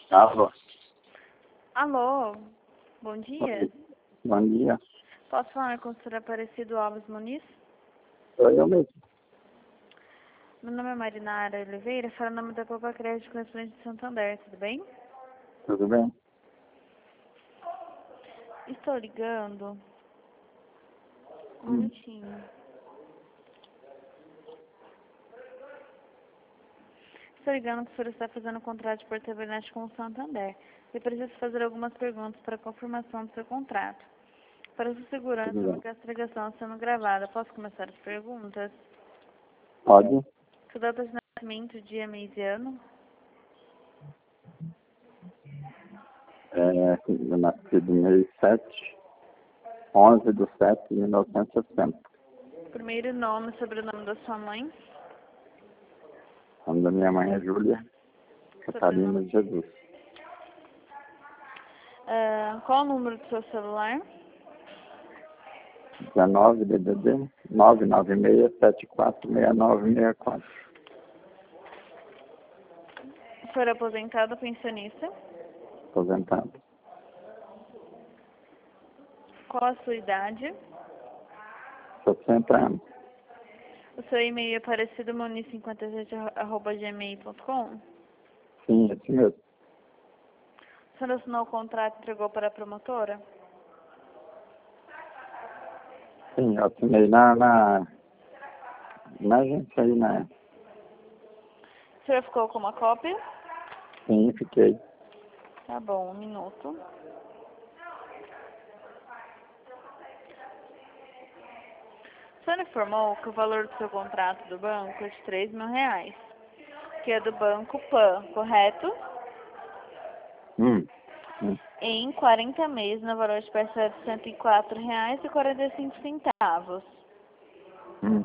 Alô, Alô, bom dia. bom dia. Posso falar com o senhor Aparecido Alves Muniz? Sou eu mesmo. Meu nome é Marinara Oliveira, falo em nome da Poupa Crédito Correspondente de Santander, tudo bem? Tudo bem? Estou ligando. Um minutinho. Estou ligando que o senhor está fazendo um contrato de portabilidade com o Santander. Eu preciso fazer algumas perguntas para confirmação do seu contrato. Para sua segurança, Tudo bem. porque essa ligação está sendo gravada, posso começar as perguntas? Pode? Sua data de nascimento, dia, mês e ano? Eu nasci de mês 7, 11 de 7 de 1960. Primeiro nome e sobrenome da sua mãe? O nome da minha mãe é Júlia Catarina Sobrenome. de Jesus. Qual o número do seu celular? 19 DDD 996746964. O senhor é aposentado ou pensionista? Aposentado. Qual a sua idade? 60 anos. O seu e-mail é aparecidomoni57@gmail.com? Sim, esse mesmo. O senhor assinou o contrato e entregou para a promotora? Sim, eu assinei na agência aí, né? O senhor ficou com uma cópia? Sim, fiquei. Tá bom, um minuto. O senhor informou que o valor do seu contrato do banco é de R$ 3.000, que é do Banco PAN, correto? Hum. Em 40 meses, no valor de parcela de R$ 104,45, Hum.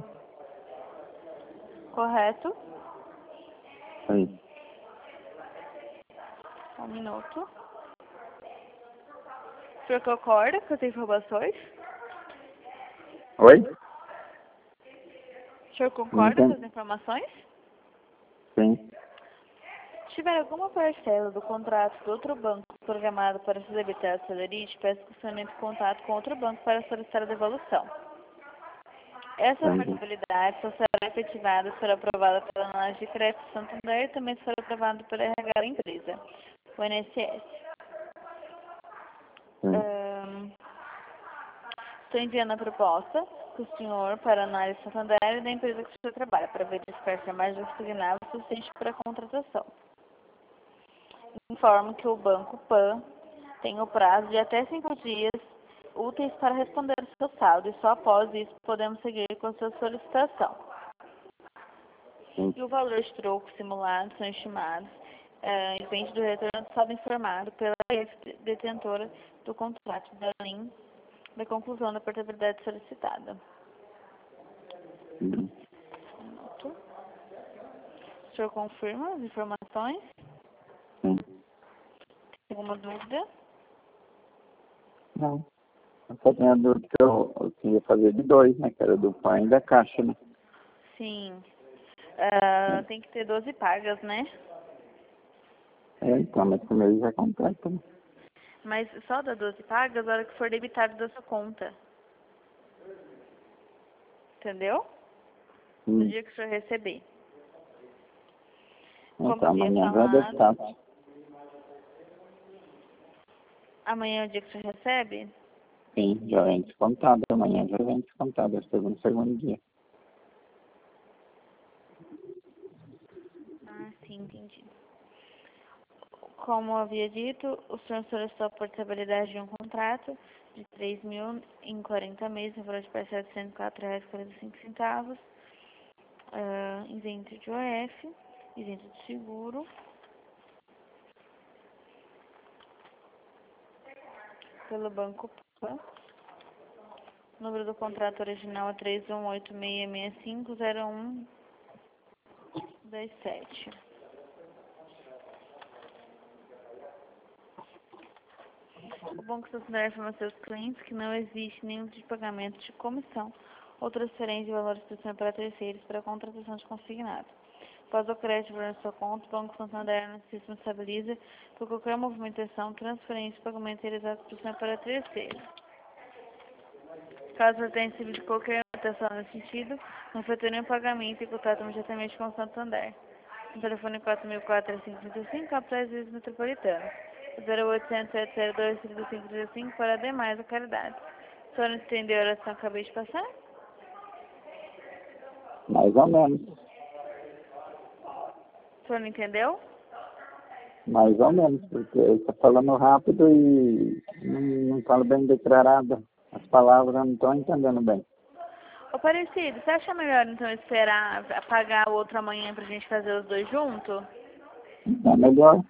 correto? Sim. Um minuto. O senhor concorda com as informações? Oi? O senhor Não concorda com as entendi. informações? Sim. Se tiver alguma parcela do contrato do outro banco programado para ser debitada pela Celerite, peço que o senhor entre em contato com outro banco para solicitar a devolução. Essa Entendi. portabilidade só será efetivada se for aprovada pela análise de crédito Santander e também se for aprovada pela RH da empresa, o INSS. Sim. Estou enviando a proposta para o senhor para análise Santander e da empresa que o senhor trabalha, para verificar se a margem assignada é suficiente para a contratação. Informo que o Banco PAN tem o prazo de até 5 dias úteis para responder ao seu saldo e só após isso podemos seguir com a sua solicitação. Sim. E o valor de troco simulado são estimados depende do retorno do saldo informado pela detentora do contrato da LIN da conclusão da portabilidade solicitada. Hum. Um minuto. O senhor confirma as informações? Sim. Tem alguma dúvida? Não. Eu só tinha dúvida que eu queria fazer de dois, né? Que era do PAN e da Caixa, né? Sim. Tem que ter 12 pagas, né? Então, mas esse mês já completa, né? Mas só dá 12 pagas na hora que for debitado da sua conta. Entendeu? No dia que o senhor receber. Como Então, havia amanhã já é falado, descasso. amanhã é o dia que o senhor recebe? Sim, já vem descontado. Amanhã já vem descontado. Acho que no segundo dia. Ah, sim, entendi. Como havia dito, o senhor solicitou a portabilidade de um contrato de 3.000 em 40 meses, no valor de parcela de R$ 104,45, isento de OF, isento de seguro, pelo Banco PAN. O número do contrato original é 3186650127. O Banco Santander informa aos seus clientes que não existe nenhum tipo de pagamento de comissão ou transferência de valores para terceiros para a contratação de consignado. Após o crédito na sua conta, o Banco Santander no sistema estabiliza por qualquer movimentação, transferência, pagamento realizado por cima para terceiro. Caso você tenha recebido qualquer anotação nesse sentido, não foi ter nenhum pagamento e contato imediatamente com o Santander. No telefone 4.435, capitais vezes metropolitano. 0800-702-3535 para demais localidades. O senhor entendeu a oração que acabei de passar? Mais ou menos. O senhor não entendeu? Mais ou menos, porque ele está falando rápido e não fala bem declarado. As palavras eu não estou entendendo bem. Ô Aparecido, você acha melhor então esperar pagar o outro amanhã pra gente fazer os dois juntos? É melhor.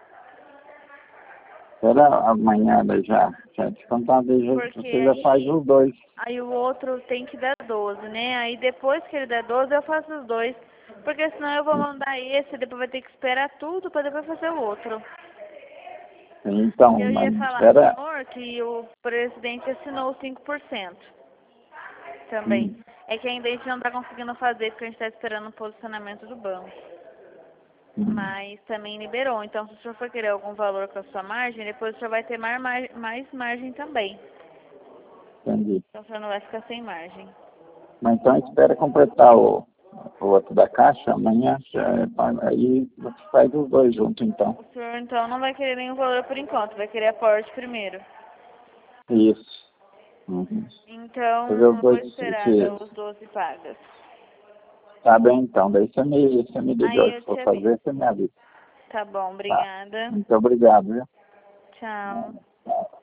Espera amanhã já descontado, você já faz os dois. Aí o outro tem que dar 12, né? Aí depois que ele der 12 eu faço os dois. Porque senão eu vou mandar esse, depois vai ter que esperar tudo pra depois fazer o outro. Então, Eu ia mas falar espera. pro senhor que o presidente assinou 5% também. É que ainda a gente não tá conseguindo fazer porque a gente tá esperando o posicionamento do banco. Mas também liberou. Então, se o senhor for querer algum valor com a sua margem, depois o senhor vai ter mais margem também. Entendi. Então, o senhor não vai ficar sem margem. Mas então espera completar o outro da caixa, amanhã aí você faz os dois juntos então. O senhor, então, não vai querer nenhum valor por enquanto, vai querer aporte primeiro. Isso. Então, Fazer eu os vou dois esperar sentidos. os 12 pagas. Tá bem então, daí você me ligou. Aí eu Se for te aviso. fazer, você me avisa. Tá bom, Tá. obrigada. Muito obrigado, viu? Tchau. Tchau.